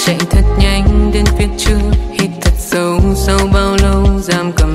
chạy thật nhanh đến phía trước, hít thật sâu sau bao lâu giam cầm